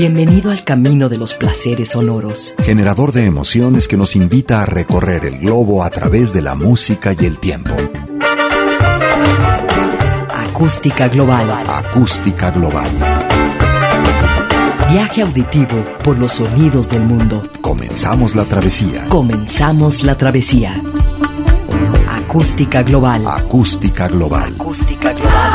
Bienvenido al camino de los placeres sonoros. Generador de emociones que nos invita a recorrer el globo a través de la música y el tiempo. Acústica Global. Acústica Global. Viaje auditivo por los sonidos del mundo. Comenzamos la travesía. Comenzamos la travesía. Acústica Global. Acústica Global. Acústica Global.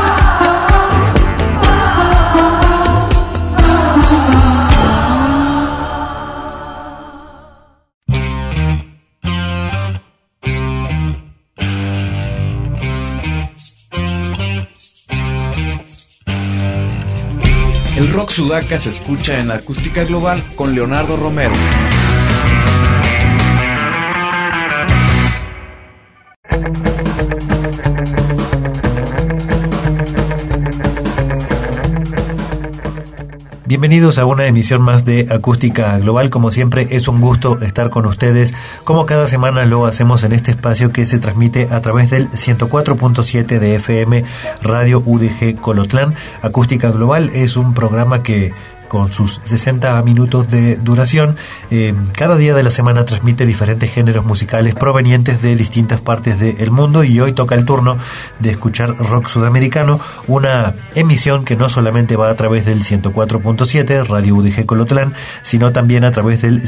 El rock sudaca se escucha en Acústica Global con Leonardo Romero. Bienvenidos a una emisión más de Acústica Global. Como siempre, es un gusto estar con ustedes. Como cada semana lo hacemos en este espacio que se transmite a través del 104.7 de FM Radio UDG Colotlán. Acústica Global es un programa que, con sus 60 minutos de duración, cada día de la semana transmite diferentes géneros musicales provenientes de distintas partes del mundo, y hoy toca el turno de escuchar rock sudamericano, una emisión que no solamente va a través del 104.7 Radio UDG Colotlán, sino también a través del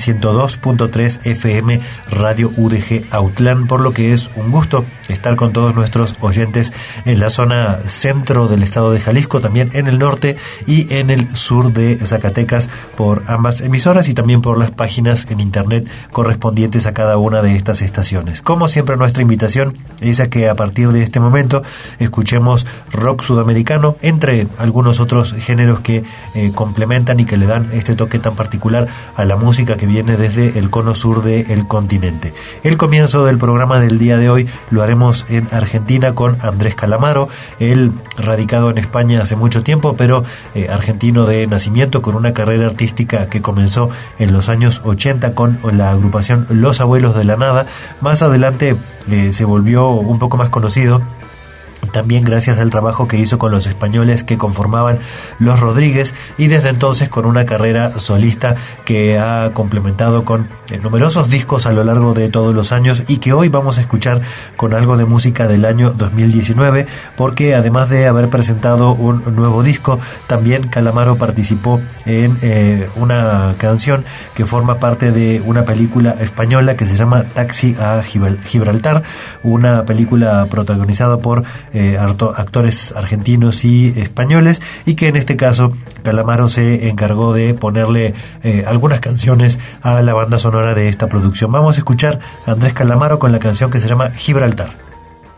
102.3 FM Radio UDG Autlán, por lo que es un gusto estar con todos nuestros oyentes en la zona centro del estado de Jalisco, también en el norte y en el sur de Zacatecas, por ambas emisoras y también por las páginas en internet correspondientes a cada una de estas estaciones. Como siempre, nuestra invitación es a que a partir de este momento escuchemos rock sudamericano, entre algunos otros géneros que complementan y que le dan este toque tan particular a la música que viene desde el cono sur del continente. El comienzo del programa del día de hoy lo haremos en Argentina con Andrés Calamaro, él radicado en España hace mucho tiempo, pero argentino de nacimiento, con una carrera artística que comenzó en los años 80 con la agrupación Los Abuelos de la Nada. Más adelante se volvió un poco más conocido también gracias al trabajo que hizo con los españoles que conformaban Los Rodríguez, y desde entonces con una carrera solista que ha complementado con numerosos discos a lo largo de todos los años, y que hoy vamos a escuchar con algo de música del año 2019, porque además de haber presentado un nuevo disco, también Calamaro participó en una canción que forma parte de una película española que se llama Taxi a Gibraltar, una película protagonizada por actores argentinos y españoles, y que en este caso Calamaro se encargó de ponerle algunas canciones a la banda sonora de esta producción. Vamos a escuchar a Andrés Calamaro con la canción que se llama Gibraltar.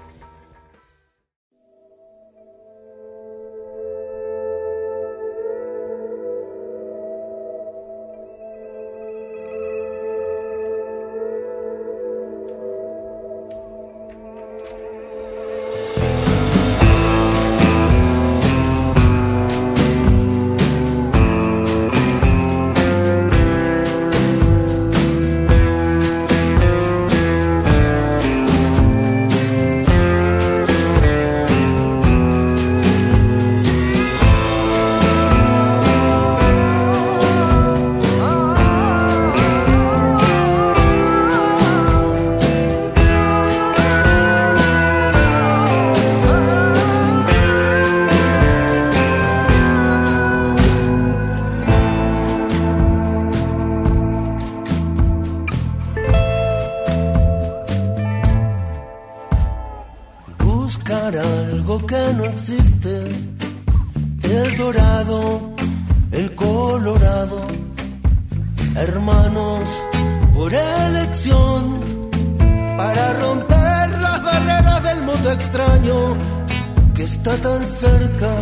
Algo que no existe, el dorado, el colorado, hermanos por elección, para romper las barreras del mundo extraño que está tan cerca,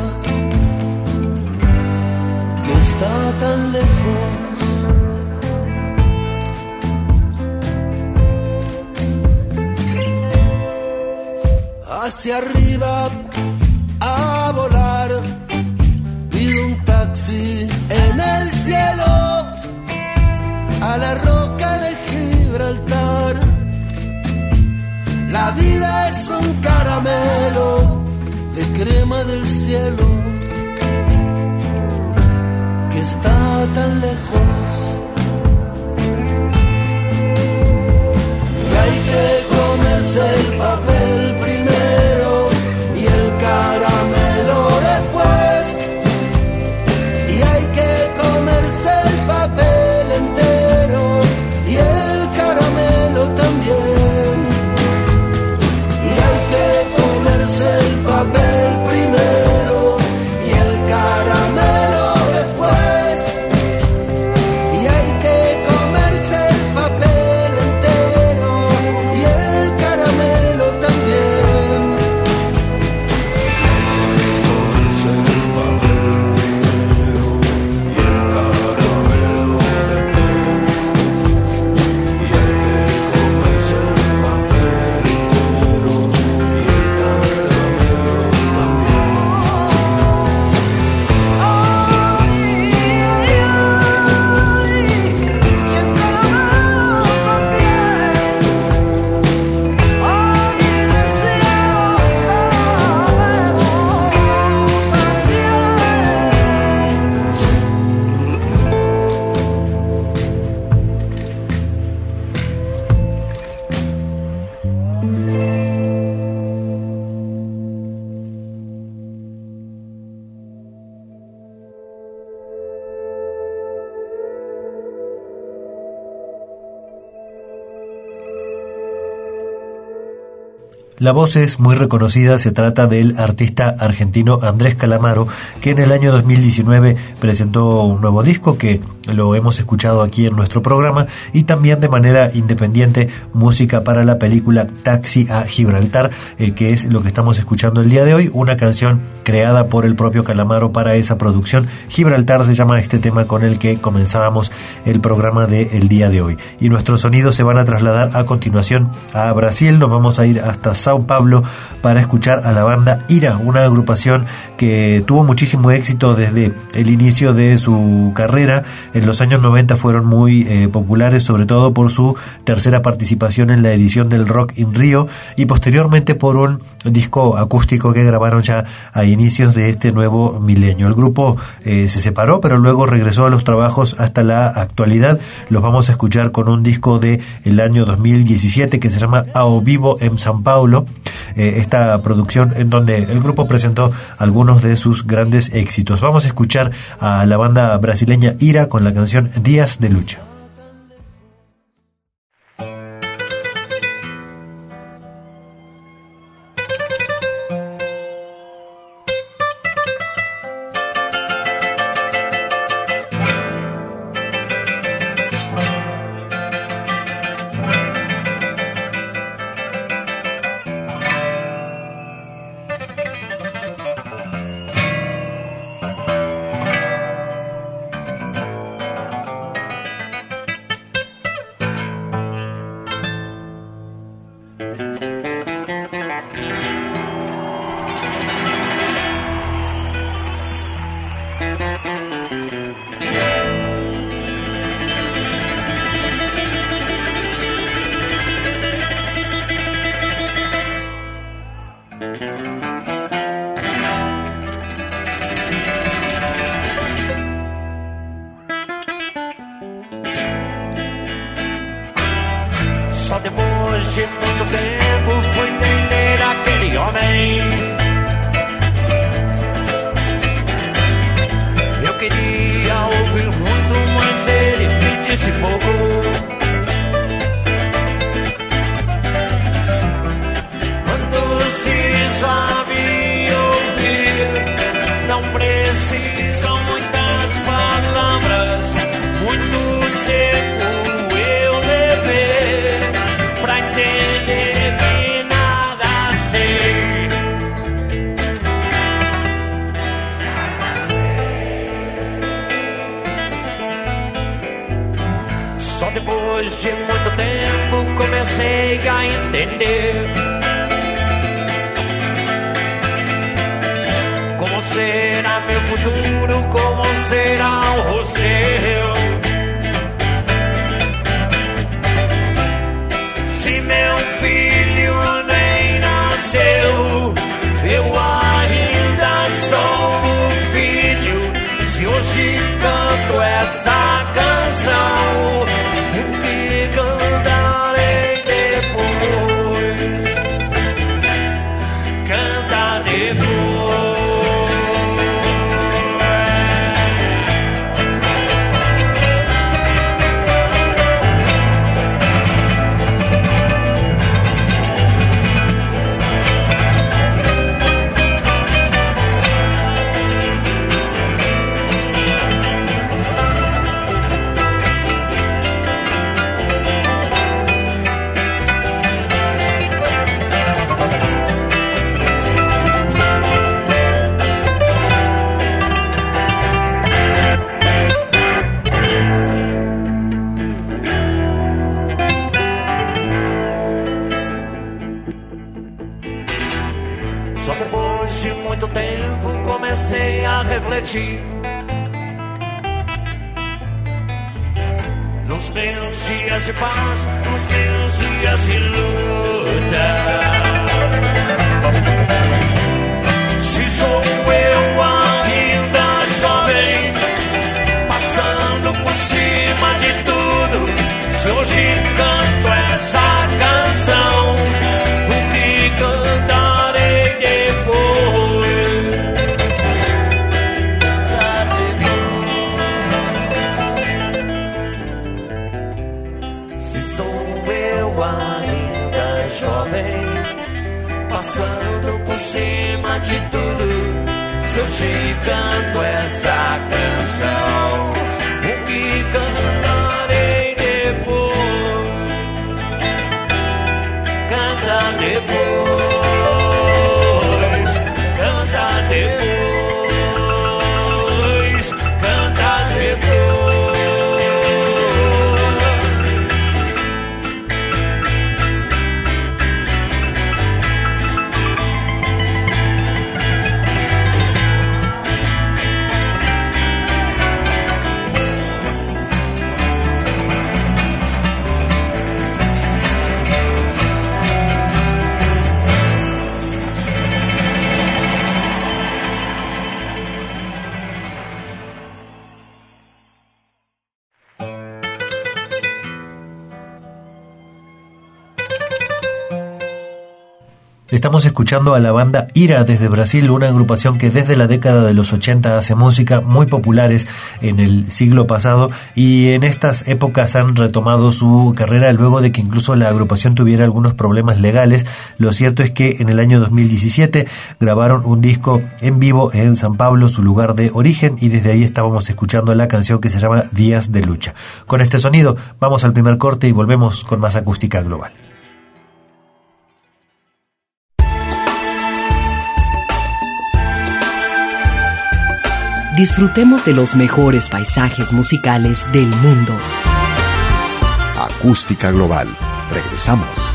que está tan lejos. Hacia arriba a volar, pido un taxi en el cielo, a la roca de Gibraltar. La vida es un caramelo de crema del cielo que está está tan lejos. Y hay que comerse el papel primero y el caramelo después. Y hay que comerse el papel entero y el caramelo también. Y hay que comerse el papel primero y el caramelo después. Y hay que comerse el papel entero y el caramelo también. Comerse el papel primero y el caramelo después. Y hay que comerse el papel entero y el caramelo La voz es muy reconocida, se trata del artista argentino Andrés Calamaro, que en el año 2019 presentó un nuevo disco que lo hemos escuchado aquí en nuestro programa, y también de manera independiente música para la película Taxi a Gibraltar, que es lo que estamos escuchando el día de hoy, una canción creada por el propio Calamaro para esa producción. Gibraltar se llama este tema con el que comenzábamos el programa del día de hoy. Y nuestros sonidos se van a trasladar a continuación a Brasil. Nos vamos a ir hasta Sao Paulo para escuchar a la banda Ira, una agrupación que tuvo muchísimo éxito desde el inicio de su carrera. En los años 90 fueron muy populares, sobre todo por su tercera participación en la edición del Rock in Rio, y posteriormente por un disco acústico que grabaron ya a inicios de este nuevo milenio. El grupo se separó, pero luego regresó a los trabajos hasta la actualidad. Los vamos a escuchar con un disco de el año 2017 que se llama Ao Vivo en São Paulo, esta producción en donde el grupo presentó algunos de sus grandes éxitos. Vamos a escuchar a la banda brasileña Ira con la canción Días de Lucha. Só depois de muito tempo fui entender aquele homem. Eu queria ouvir muito, mas ele me disse pouco. Quando precisa me ouvir, não precisam muitas palavras, muito tempo eu levei pra entender que nada sei. Só depois de muito tempo comecei a entender como será meu futuro, como será o seu. Se meu filho nem nasceu, eu ainda sou filho. Se hoje canto é Só depois de muito tempo comecei a refletir. Nos meus dias de paz, nos meus dias de luta. Se sou eu ainda jovem, passando por cima de tudo, se hoje canto essa canção, o que cantarei depois? Se sou eu ainda jovem, passando por cima de tudo, se eu te canto essa canção, o que cantarei depois? Canta depois, canta depois, canta depois. Estamos escuchando a la banda Ira desde Brasil, una agrupación que desde la década de los 80 hace música muy populares en el siglo pasado y en estas épocas han retomado su carrera luego de que incluso la agrupación tuviera algunos problemas legales. Lo cierto es que en el año 2017 grabaron un disco en vivo en San Pablo, su lugar de origen, y desde ahí estábamos escuchando la canción que se llama Días de Lucha. Con este sonido vamos al primer corte y volvemos con más Acústica Global. Disfrutemos de los mejores paisajes musicales del mundo. Acústica Global. Regresamos.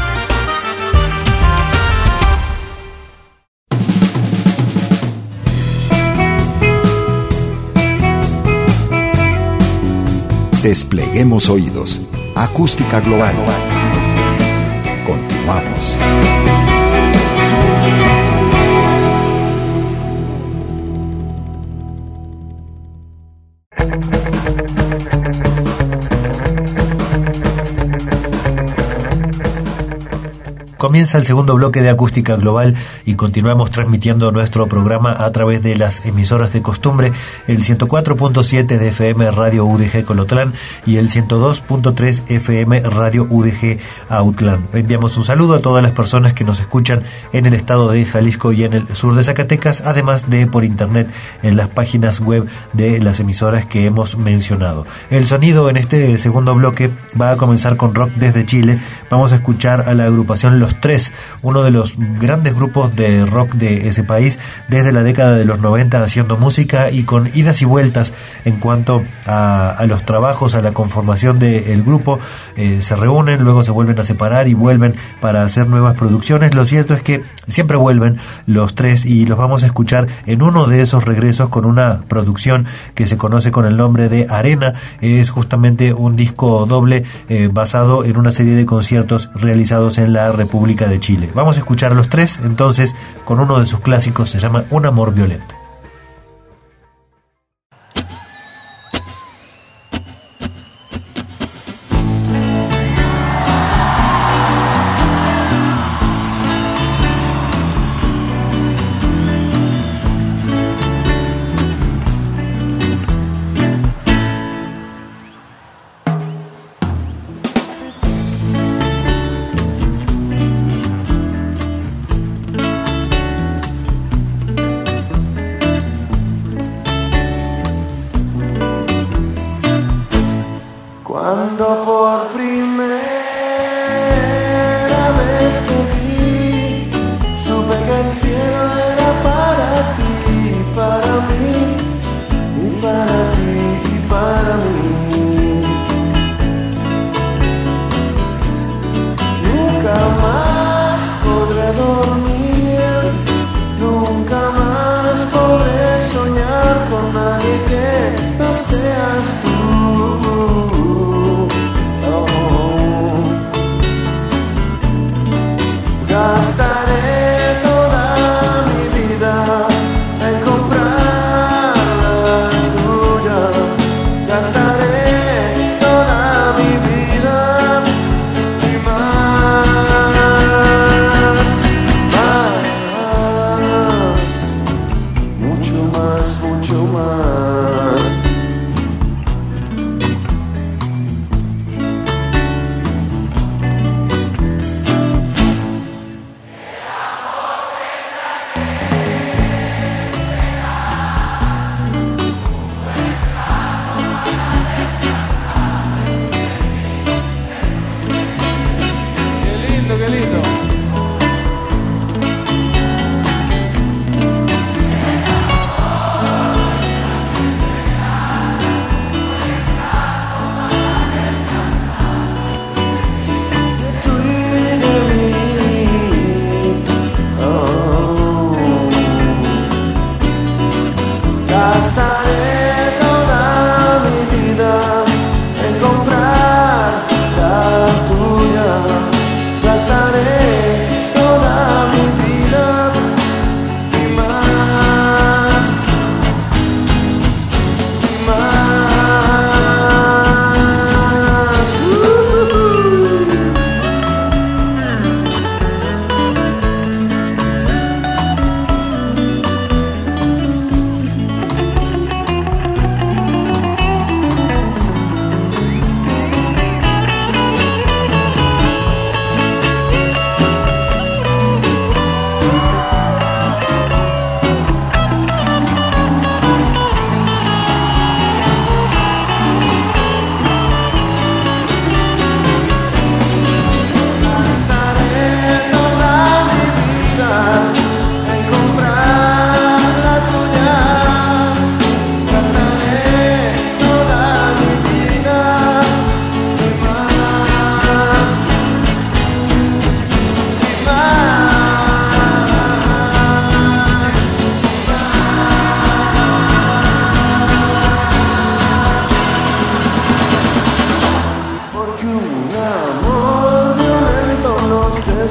Despleguemos oídos. Acústica Global. Continuamos. Comienza el segundo bloque de Acústica Global y continuamos transmitiendo nuestro programa a través de las emisoras de costumbre, el 104.7 de FM Radio UDG Colotlán y el 102.3 FM Radio UDG Autlán. Enviamos un saludo a todas las personas que nos escuchan en el estado de Jalisco y en el sur de Zacatecas, además de por internet en las páginas web de las emisoras que hemos mencionado. El sonido en este segundo bloque va a comenzar con rock desde Chile. Vamos a escuchar a la agrupación Los Tres, uno de los grandes grupos de rock de ese país desde la década de los 90, haciendo música y con idas y vueltas en cuanto a los trabajos, a la conformación del grupo. Se reúnen, luego se vuelven a separar y vuelven para hacer nuevas producciones. Lo cierto es que siempre vuelven Los Tres y los vamos a escuchar en uno de esos regresos con una producción que se conoce con el nombre de Arena. Es justamente un disco doble basado en una serie de conciertos realizados en la República de Chile. Vamos a escuchar a Los Tres entonces con uno de sus clásicos, se llama Un amor violento.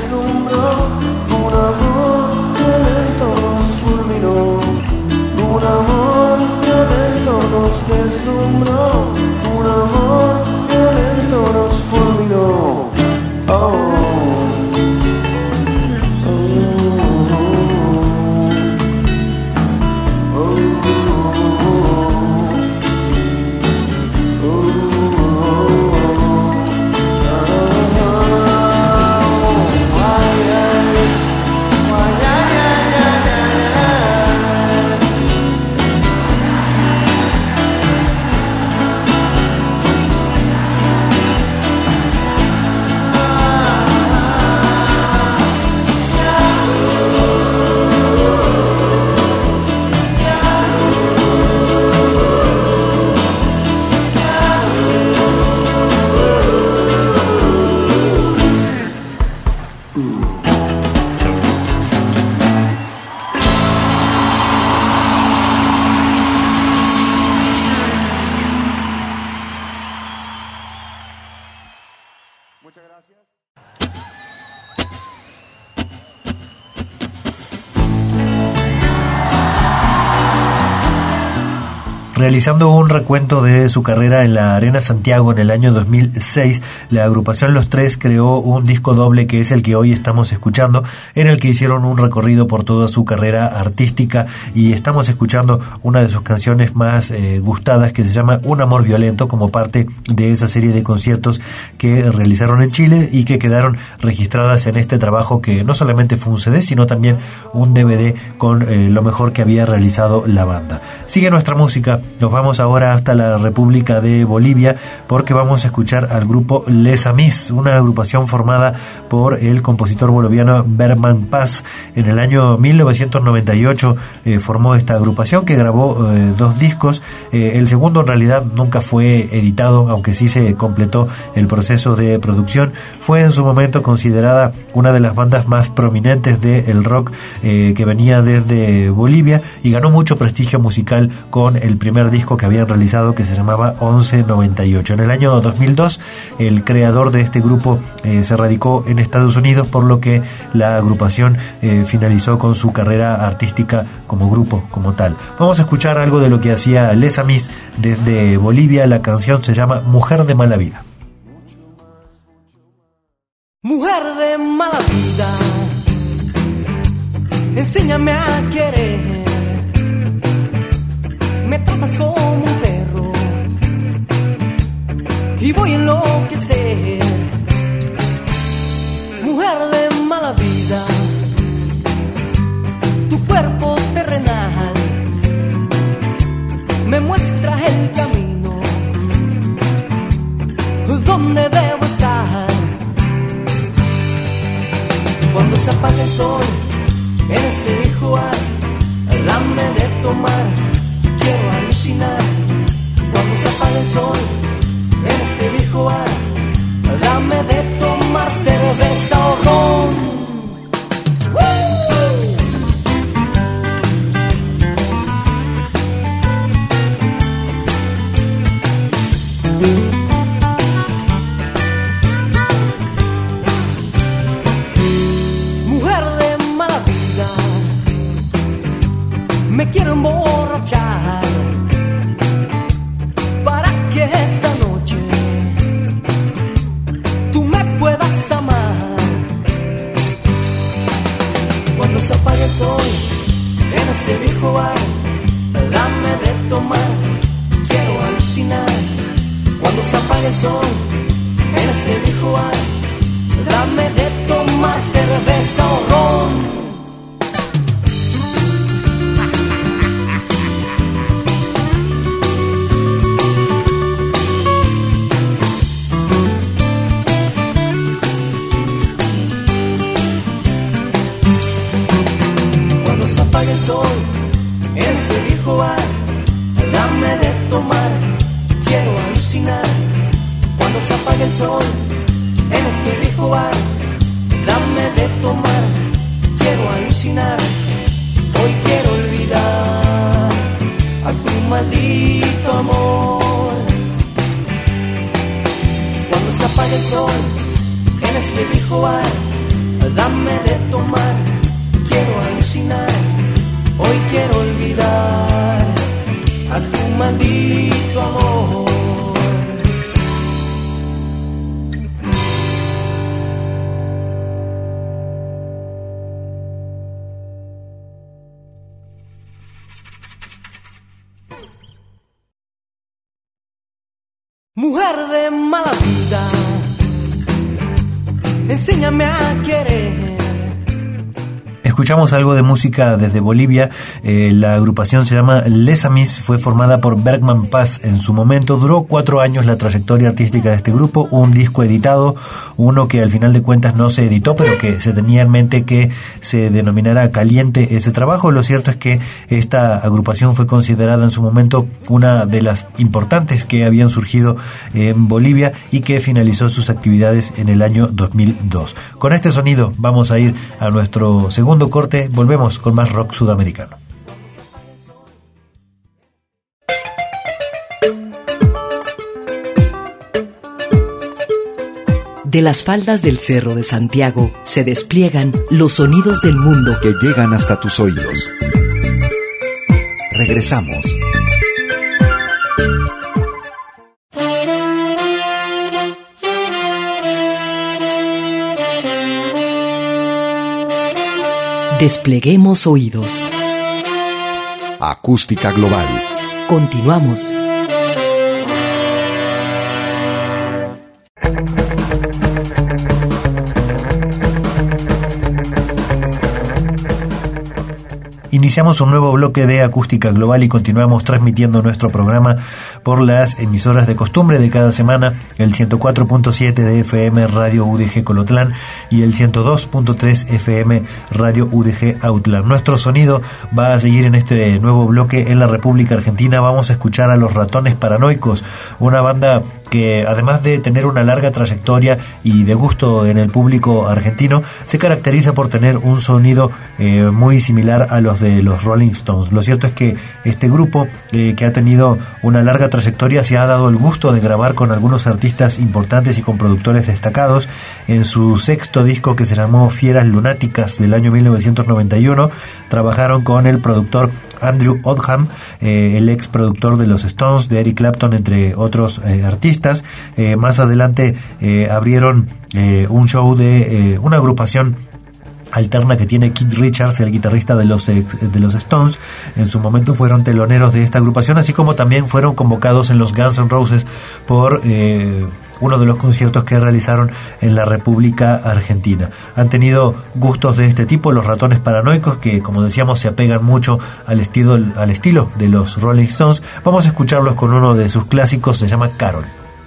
deslumbró, un amor violento nos fulminó, un amor violento nos deslumbró, un amor violento nos fulminó. Realizando un recuento de su carrera en la Arena Santiago en el año 2006, la agrupación Los Tres creó un disco doble que es el que hoy estamos escuchando, en el que hicieron un recorrido por toda su carrera artística, y estamos escuchando una de sus canciones más gustadas, que se llama Un Amor Violento, como parte de esa serie de conciertos que realizaron en Chile y que quedaron registradas en este trabajo, que no solamente fue un CD, sino también un DVD con lo mejor que había realizado la banda. Sigue nuestra música. Nos vamos ahora hasta la República de Bolivia, porque vamos a escuchar al grupo Les Amis, una agrupación formada por el compositor boliviano Berman Paz. En el año 1998 formó esta agrupación, que grabó 2 discos. El segundo en realidad nunca fue editado, aunque sí se completó el proceso de producción. Fue en su momento considerada una de las bandas más prominentes del rock que venía desde Bolivia, y ganó mucho prestigio musical con el primer disco que habían realizado, que se llamaba 1198. En el año 2002 el creador de este grupo se radicó en Estados Unidos, por lo que la agrupación finalizó con su carrera artística como grupo, como tal. Vamos a escuchar algo de lo que hacía Les Amis desde Bolivia. La canción se llama Mujer de Mala Vida. Mujer de mala vida, enséñame a querer. Me tratas como un perro y voy a enloquecer. Mujer de mala vida, tu cuerpo terrenal me muestra el camino donde debo estar. Cuando se apague el sol en este viejo bar, dame de tomar, quiero alucinar. Cuando se apague el sol en este viejo bar, dame de tomar cerveza o ron. Mujer de mala vida, me quiero emborrachar para que esta noche tú me puedas amar. Cuando se apague el sol en ese viejo bar, dame de tomar, quiero alucinar. Cuando se apague el sol en este viejo bar, dame de tomar cerveza o ron. Cuando se apague el sol en ese viejo bar, dame de tomar, quiero alucinar. Cuando se apague el sol en este viejo bar, dame de tomar, quiero alucinar. Hoy quiero olvidar a tu maldito amor. Cuando se apague el sol en este viejo bar, de tomar, quiero alucinar, hoy quiero olvidar a tu maldito amor. Mujer de mala vida, enséñame a querer. Escuchamos algo de música desde Bolivia. La agrupación se llama Les Amis, fue formada por Bergman Paz en su momento. Duró 4 años la trayectoria artística de este grupo, un disco editado, uno que al final de cuentas no se editó, pero que se tenía en mente que se denominara Caliente ese trabajo. Lo cierto es que esta agrupación fue considerada en su momento una de las importantes que habían surgido en Bolivia y que finalizó sus actividades en el año 2002. Con este sonido vamos a ir a nuestro segundo corte, volvemos con más rock sudamericano. De las faldas del Cerro de Santiago se despliegan los sonidos del mundo que llegan hasta tus oídos. Regresamos. Despleguemos oídos. Acústica Global. Continuamos. Iniciamos un nuevo bloque de Acústica Global y continuamos transmitiendo nuestro programa por las emisoras de costumbre de cada semana, el 104.7 de FM Radio UDG Colotlán y el 102.3 FM Radio UDG Autlán. Nuestro sonido va a seguir en este nuevo bloque en la República Argentina. Vamos a escuchar a Los Ratones Paranoicos, una banda que además de tener una larga trayectoria y de gusto en el público argentino, se caracteriza por tener un sonido muy similar a los de los Rolling Stones. Lo cierto es que este grupo, que ha tenido una larga trayectoria, se ha dado el gusto de grabar con algunos artistas importantes y con productores destacados. En su sexto disco, que se llamó Fieras Lunáticas, del año 1991, trabajaron con el productor Andrew Oldham, el ex productor de los Stones, de Eric Clapton, entre otros artistas. Más adelante abrieron un show de una agrupación alterna que tiene Keith Richards, el guitarrista de los Stones. En su momento fueron teloneros de esta agrupación, así como también fueron convocados en los Guns N' Roses por uno de los conciertos que realizaron en la República Argentina. Han tenido gustos de este tipo, Los Ratones Paranoicos, que, como decíamos, se apegan mucho al estilo de los Rolling Stones. Vamos a escucharlos con uno de sus clásicos, se llama Carol.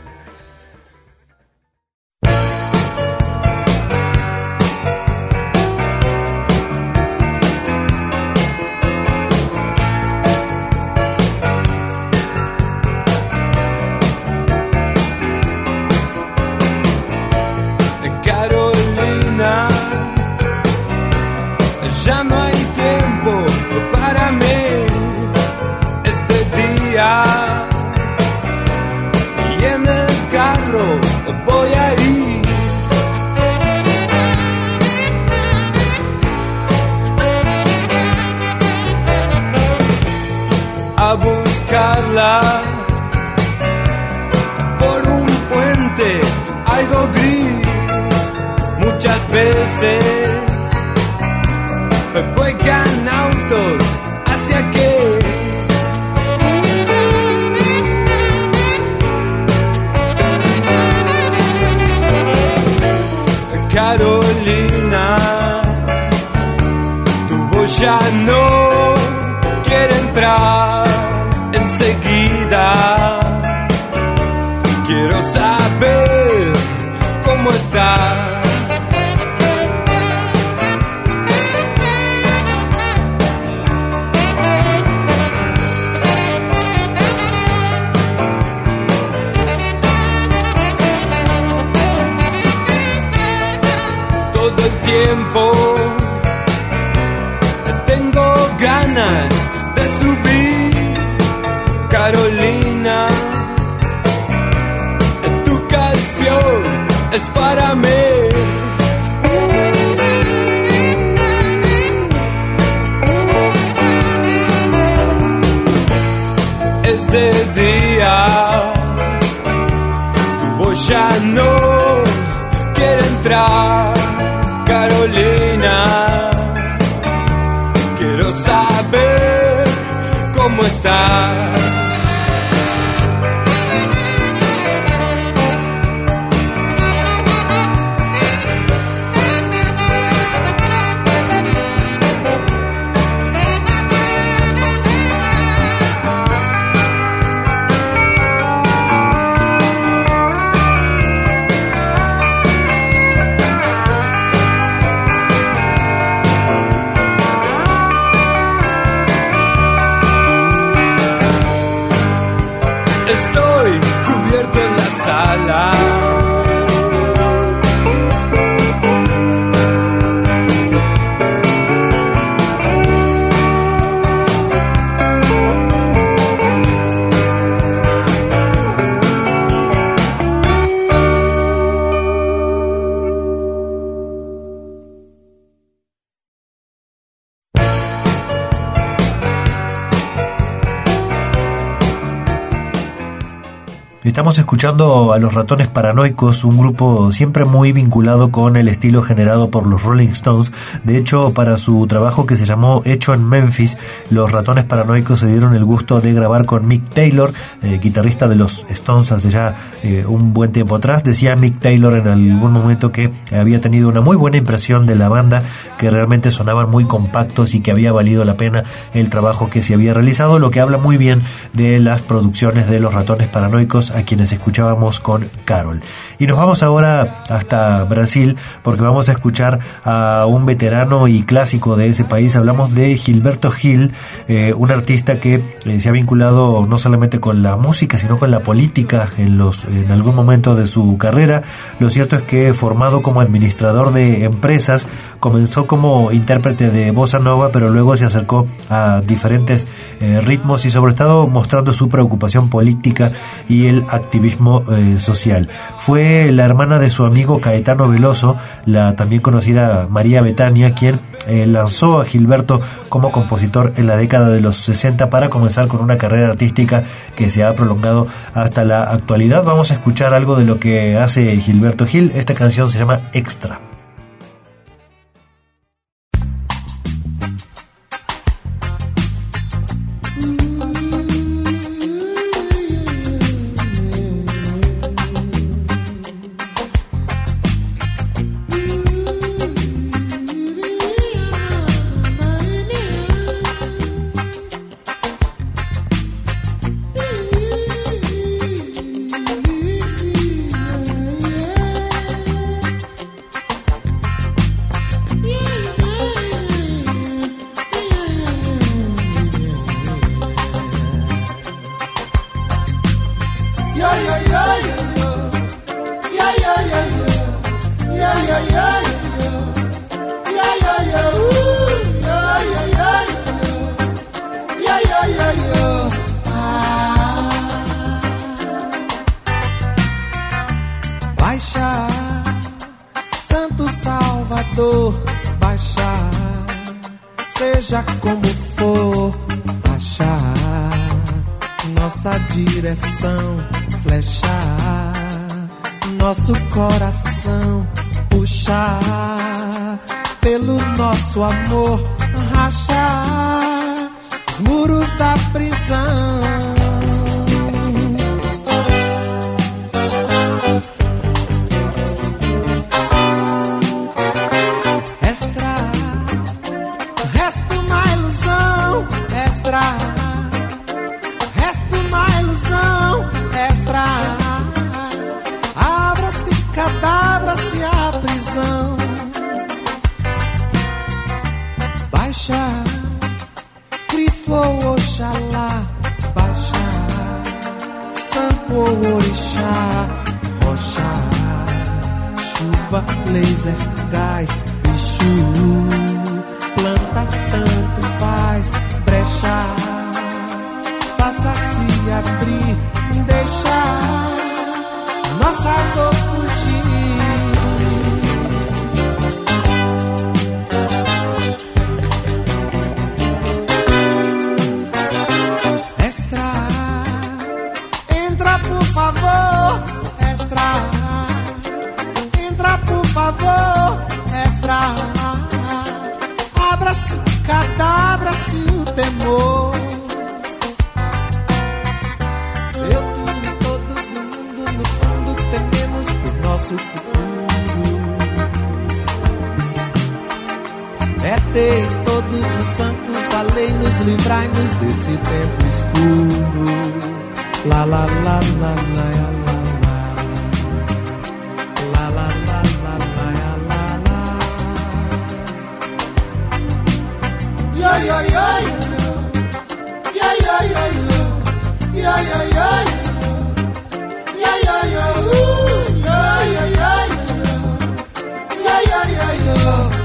Ya no hay tiempo para mí este día, y en el carro voy a ir. A buscarla por un puente algo gris. Muchas veces vuelan autos hacia aquí. Carolina, tu voz ya no quiere entrar enseguida. Quiero saber cómo estás. Tiempo, tengo ganas de subir. Carolina, tu canción es para mí. de día. Tu voz ya no quiere entrar, Carolina. Quiero saber cómo estás. Estoy cubierto en la sala. Estamos escuchando a los Ratones Paranoicos, un grupo siempre muy vinculado con el estilo generado por los Rolling Stones. De hecho, para su trabajo que se llamó Hecho en Memphis, los Ratones Paranoicos se dieron el gusto de grabar con Mick Taylor, guitarrista de los Stones hace ya un buen tiempo atrás. Decía Mick Taylor en algún momento que había tenido una muy buena impresión de la banda, que realmente sonaban muy compactos y que había valido la pena el trabajo que se había realizado, lo que habla muy bien de las producciones de los Ratones Paranoicos, a quienes escuchábamos con Carol. Y nos vamos ahora hasta Brasil, porque vamos a escuchar a un veterano y clásico de ese país. Hablamos de Gilberto Gil, un artista que se ha vinculado no solamente con la música, sino con la política en algún momento de su carrera. Lo cierto es que, formado como administrador de empresas, comenzó como intérprete de bossa nova, pero luego se acercó a diferentes ritmos y sobre todo mostrando su preocupación política y el activismo social. Fue la hermana de su amigo Caetano Veloso, la también conocida María Bethânia, quien lanzó a Gilberto como compositor en la década de los 60 para comenzar con una carrera artística que se ha prolongado hasta la actualidad. Vamos a escuchar algo de lo que hace Gilberto Gil. Esta canción se llama Extra. Baixa, Santo Salvador, baixa, seja como for, baixa, nossa direção, flecha, nosso coração, puxa, pelo nosso amor, racha, os muros da prisão. Baixa, Cristo ou Oxalá, baixa, Santo ou Orixá, rocha, chuva, laser, gás, bicho, planta, tanto faz, brecha, faça-se abrir, deixa nossa dor fugir. Tei todos os santos, valei-nos, livrai-nos desse tempo escuro. La la la la la la la. La la la la la la la. Yo yo yo yo. Yo yo yo yo. Yo yo yo yo. Yo yo yo. Yo yo yo yo. Yo yo yo yo.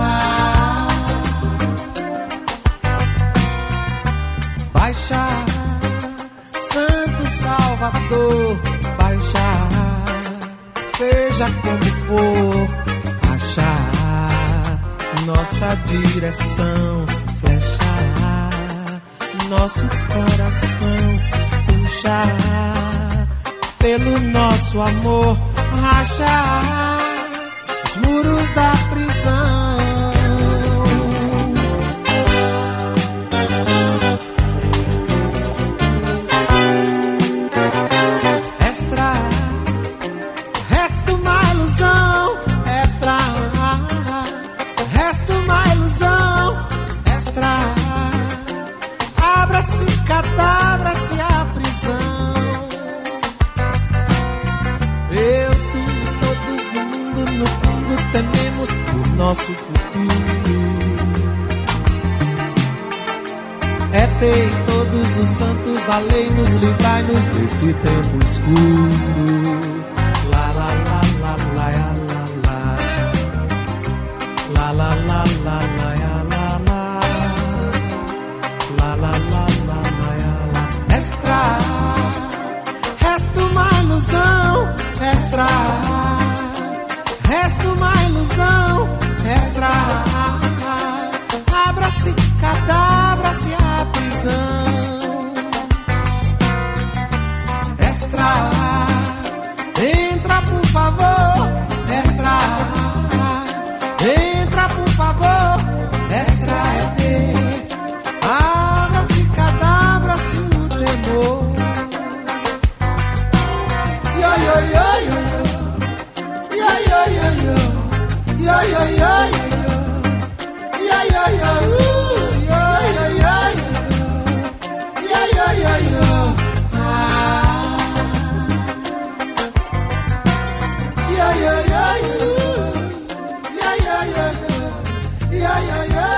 Baixa, Santo Salvador, baixa, seja como for, achar nossa direção, flechar nosso coração, puxar pelo nosso amor, rachar os muros da prisão. Cadabra-se a prisão. Eu, tu, todos no mundo, no fundo tememos por nosso futuro. Tei todos os santos, valei-nos, livrai-nos desse tempo escuro. La la la la la la la. La la la la la la la. La la la la la la. Extra, resta uma ilusão. Extra, resta uma ilusão. Extra, abra-se, cadabra-se a prisão. Extra, entra por favor. Extra, entra por favor. Extra é ter. Abra-se, cadabra-se o temor. Yo, yo, yo, yo, yo. Yo, yo, yo, yo. Yo, yo, yo, yo, yo. Yo, yo, yo, yo, yo, yo, yo. Yo, yo, yo, yo. Yo, yo, yo, yo. Yo, yo, yo, yo. Yo, yo, yo, yo.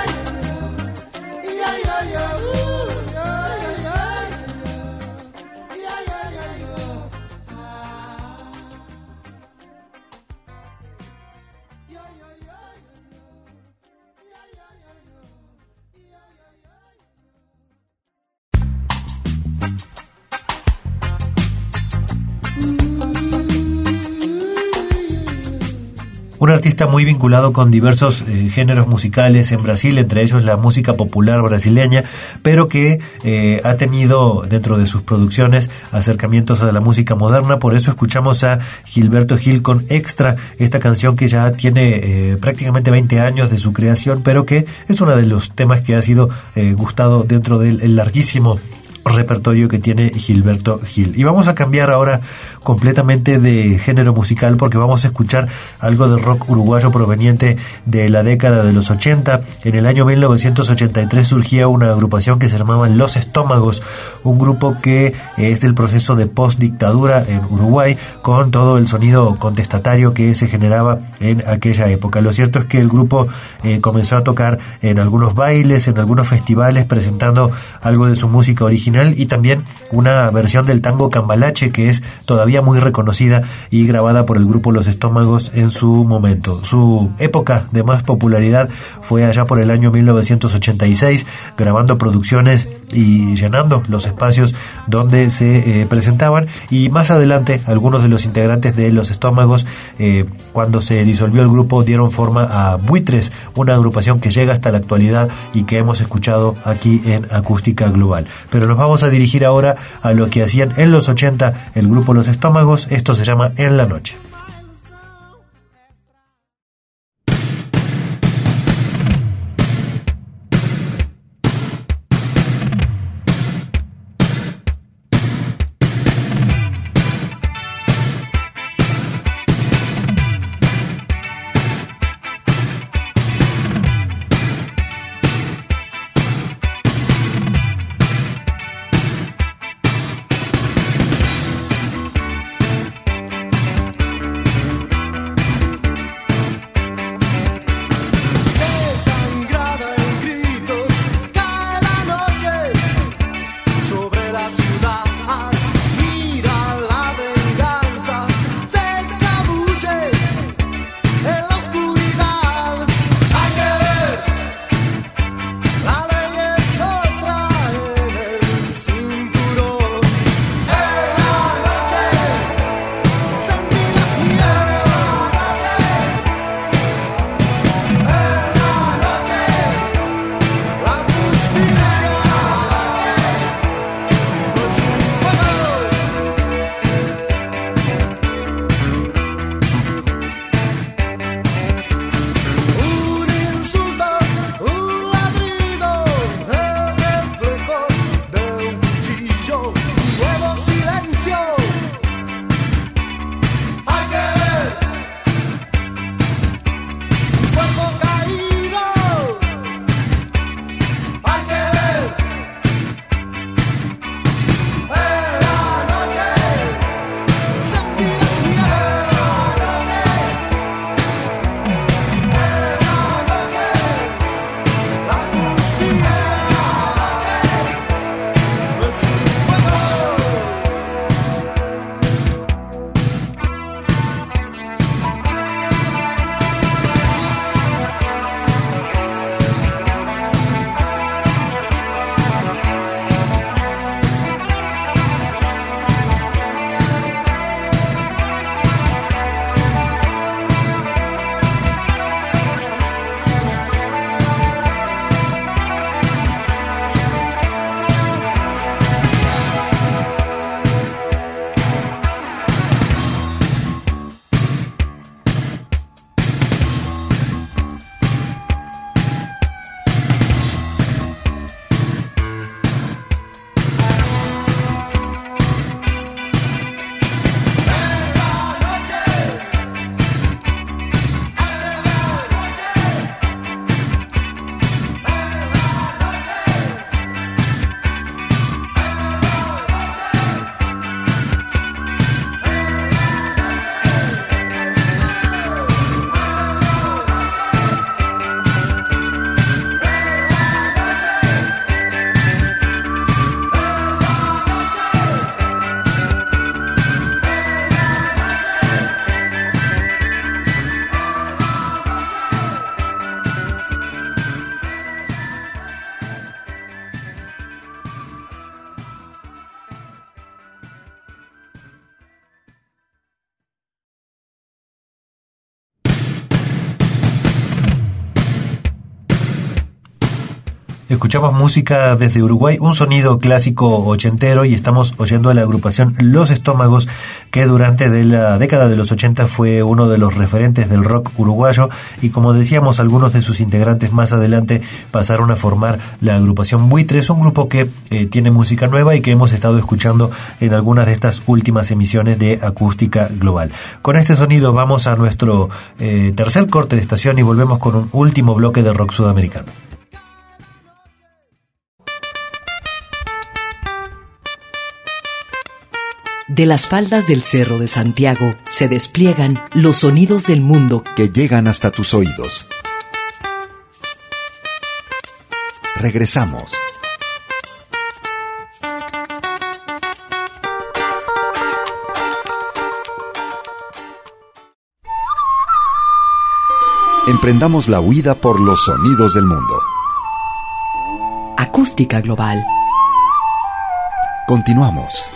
Un artista muy vinculado con diversos géneros musicales en Brasil, entre ellos la música popular brasileña, pero que ha tenido dentro de sus producciones acercamientos a la música moderna. Por eso escuchamos a Gilberto Gil con Extra, esta canción que ya tiene prácticamente 20 años de su creación, pero que es uno de los temas que ha sido gustado dentro del larguísimo repertorio que tiene Gilberto Gil. Y vamos a cambiar ahora completamente de género musical porque vamos a escuchar algo de rock uruguayo proveniente de la década de los 80. En el año 1983 surgía una agrupación que se llamaba Los Estómagos, un grupo que es del proceso de post-dictadura en Uruguay, con todo el sonido contestatario que se generaba en aquella época. Lo cierto es que el grupo comenzó a tocar en algunos bailes, en algunos festivales, presentando algo de su música original y también una versión del tango Cambalache que es todavía muy reconocida y grabada por el grupo Los Estómagos en su momento. Su época de más popularidad fue allá por el año 1986, grabando producciones y llenando los espacios donde se presentaban, y más adelante algunos de los integrantes de Los Estómagos, cuando se disolvió el grupo, dieron forma a Buitres, una agrupación que llega hasta la actualidad y que hemos escuchado aquí en Acústica Global. Pero nos vamos a dirigir ahora a lo que hacían en los 80 el grupo Los Estómagos. Esto se llama En la Noche. Escuchamos música desde Uruguay, un sonido clásico ochentero, y estamos oyendo a la agrupación Los Estómagos, que durante la década de los 80 fue uno de los referentes del rock uruguayo, y como decíamos, algunos de sus integrantes más adelante pasaron a formar la agrupación Buitres, un grupo que tiene música nueva y que hemos estado escuchando en algunas de estas últimas emisiones de Acústica Global. Con este sonido vamos a nuestro tercer corte de estación y volvemos con un último bloque de rock sudamericano. De las faldas del Cerro de Santiago se despliegan los sonidos del mundo que llegan hasta tus oídos. Regresamos. Emprendamos la huida por los sonidos del mundo. Acústica Global. Continuamos.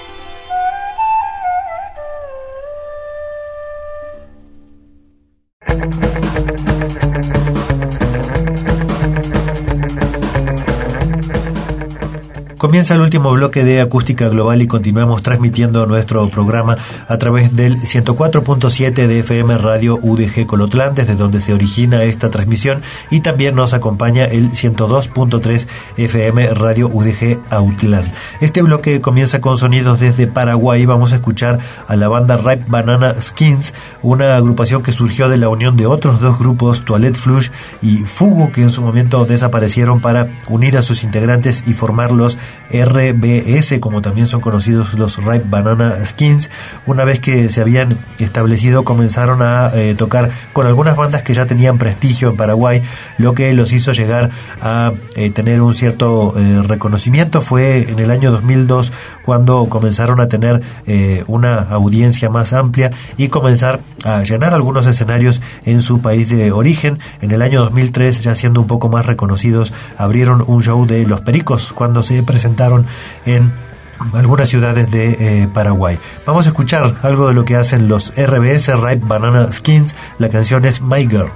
Comienza el último bloque de Acústica Global y continuamos transmitiendo nuestro programa a través del 104.7 de FM Radio UDG Colotlán, desde donde se origina esta transmisión, y también nos acompaña el 102.3 FM Radio UDG Autlán. Este bloque comienza con sonidos desde Paraguay. Vamos a escuchar a la banda Ripe Banana Skins, una agrupación que surgió de la unión de otros dos grupos, Toilette Flush y Fugu, que en su momento desaparecieron para unir a sus integrantes y formar los RBS, como también son conocidos los Ripe Banana Skins. Una vez que se habían establecido, comenzaron a tocar con algunas bandas que ya tenían prestigio en Paraguay, lo que los hizo llegar a tener un cierto reconocimiento. Fue en el año 2002 cuando comenzaron a tener una audiencia más amplia y comenzar a llenar algunos escenarios en su país de origen. En el año 2003, ya siendo un poco más reconocidos, abrieron un show de Los Pericos cuando se presentaron en algunas ciudades de Paraguay. Vamos a escuchar algo de lo que hacen los RBS, Ripe Banana Skins. La canción es My Girl.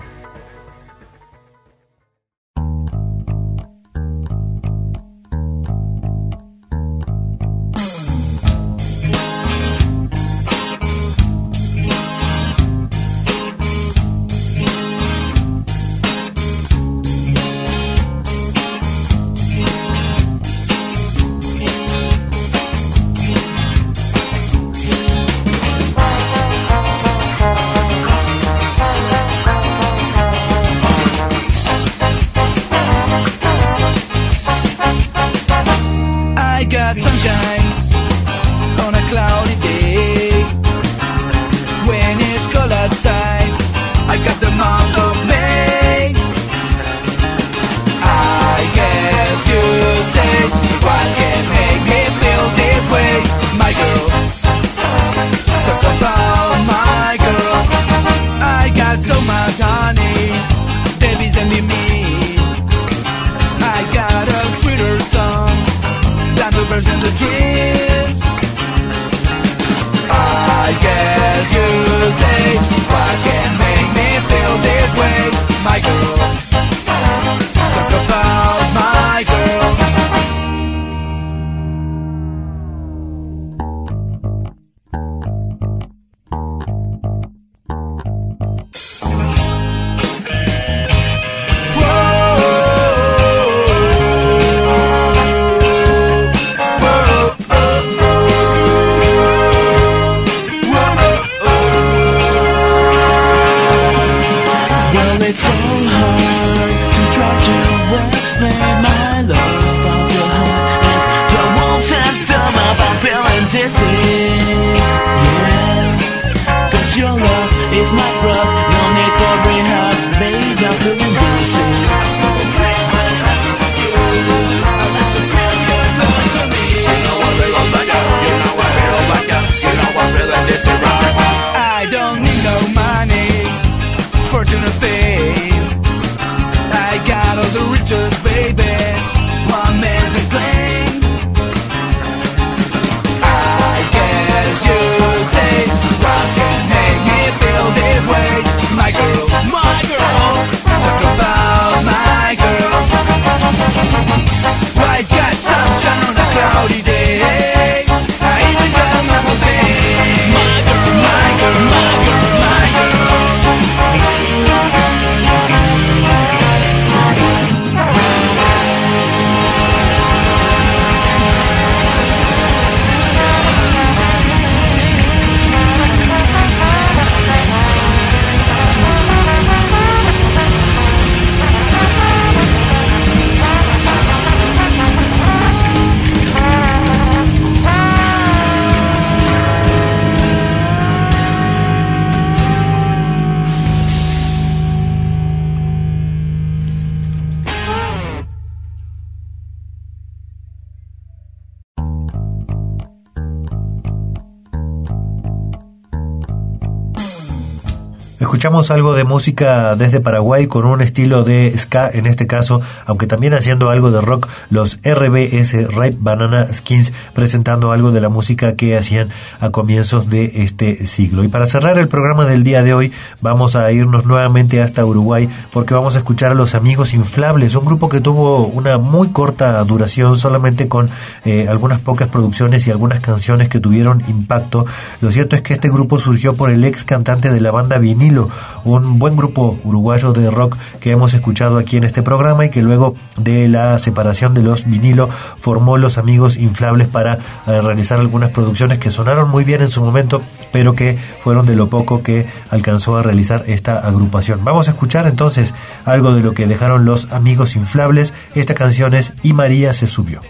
Escuchamos algo de música desde Paraguay con un estilo de ska, en este caso, aunque también haciendo algo de rock, los RBS, Ripe Banana Skins, presentando algo de la música que hacían a comienzos de este siglo. Y para cerrar el programa del día de hoy, vamos a irnos nuevamente hasta Uruguay, porque vamos a escuchar a Los Amigos Inflables, un grupo que tuvo una muy corta duración, solamente con algunas pocas producciones y algunas canciones que tuvieron impacto. Lo cierto es que este grupo surgió por el ex cantante de la banda Vinilo, un buen grupo uruguayo de rock que hemos escuchado aquí en este programa y que luego de la separación de los Vinilo formó Los Amigos Inflables para realizar algunas producciones que sonaron muy bien en su momento, pero que fueron de lo poco que alcanzó a realizar esta agrupación. Vamos a escuchar entonces algo de lo que dejaron Los Amigos Inflables. Esta canción es Y María se subió.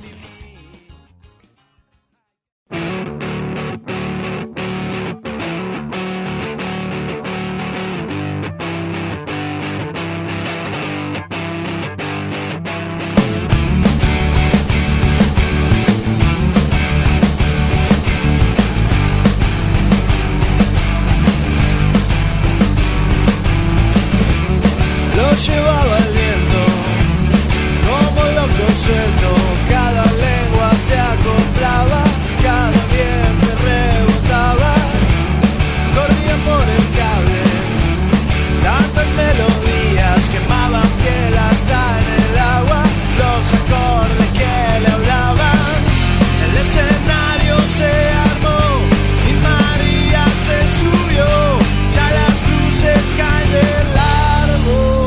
Llevaba el viento como loco suelto, cada lengua se acoplaba, cada viento rebotaba, corrían por el cable, tantas melodías quemaban piel hasta en el agua, los acordes que le hablaban, el escenario se armó y María se subió, ya las luces caen del árbol.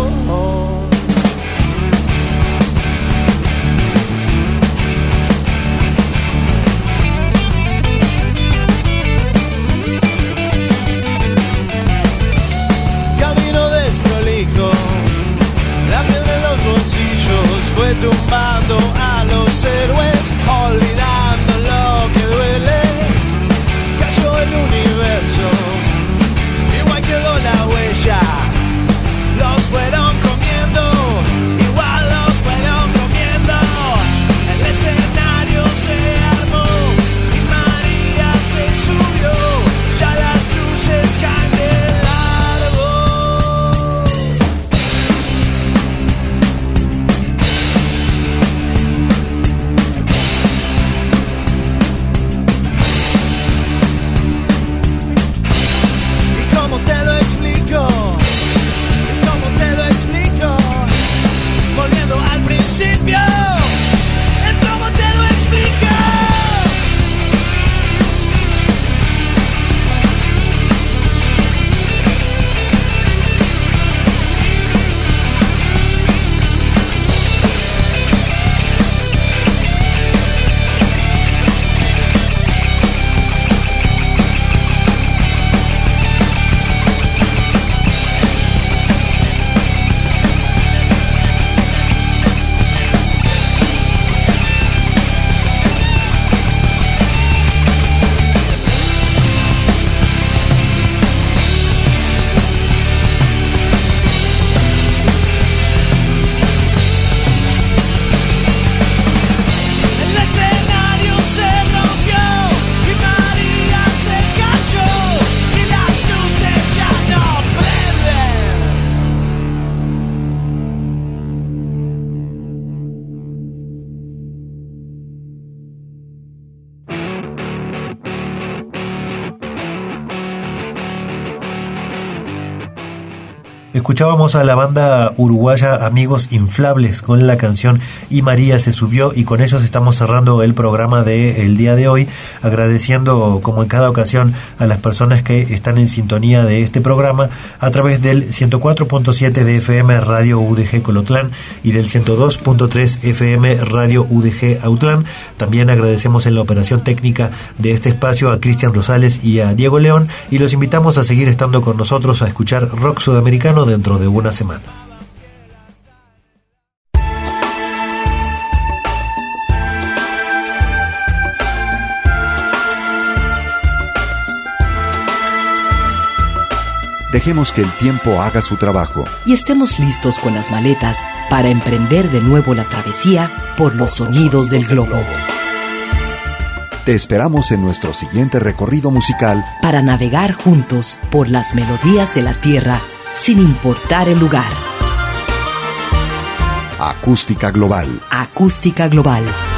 Fue tumbando a los héroes, olvidando lo que duele. Cayó el universo, igual quedó la huella. Los fueron comiendo, igual los fueron comiendo. El escenario se armó y María se subió. Ya las luces caen del árbol. Volviendo al principio, es como te lo explico. Escuchábamos a la banda uruguaya Amigos Inflables con la canción Y María se subió, y con ellos estamos cerrando el programa del día de hoy, agradeciendo como en cada ocasión a las personas que están en sintonía de este programa a través del 104.7 de FM Radio UDG Colotlán y del 102.3 FM Radio UDG Autlán. También agradecemos en la operación técnica de este espacio a Cristian Rosales y a Diego León, y los invitamos a seguir estando con nosotros a escuchar rock sudamericano dentro de una semana. Dejemos que el tiempo haga su trabajo. Y estemos listos con las maletas para emprender de nuevo la travesía por los sonidos del globo. Te esperamos en nuestro siguiente recorrido musical para navegar juntos por las melodías de la tierra sin importar el lugar. Acústica Global. Acústica Global.